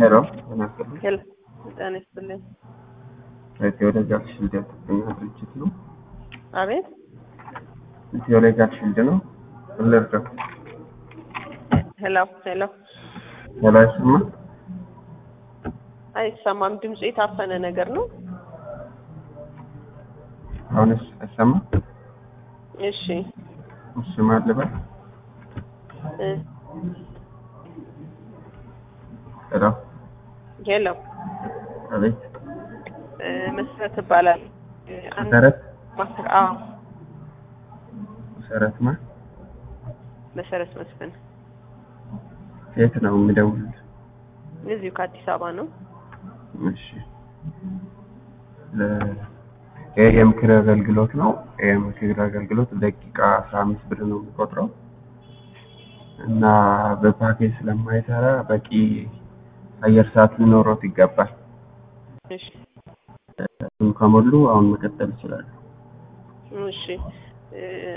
ሄሎ እናንተም ሄሎ ጤና ይስጥልኝ። ቴዎሎጂካል ሺልድ የተሰኘ ድርጅት ነው። አቤት ቴዎሎጂካል ሺልድ ነው። ለርቀው ሄሎ ሄሎ ሄሎ አይሰማ አይሰማም። ድምፁ የታፈነ ነገር ነው። አሁንስ አይሰማ? እሺ እሺ ማለበት ሄሎ ሄሎ አቤት መሰረት ይባላል። መሰረት አዎ መሰረት ማ መሰረት መስፍን የት ነው የሚደውሉት? እዚሁ ከአዲስ አበባ ነው። እሺ የምክር አገልግሎት ነው። የምክር አገልግሎት ደቂቃ 15 ብር ነው የሚቆጥረው እና በፓኬጅ ስለማይሰራ በቂ አየር ሰዓት ሊኖሮት ይገባል። እሺ ከሞሉ አሁን መቀጠል ይችላል። እሺ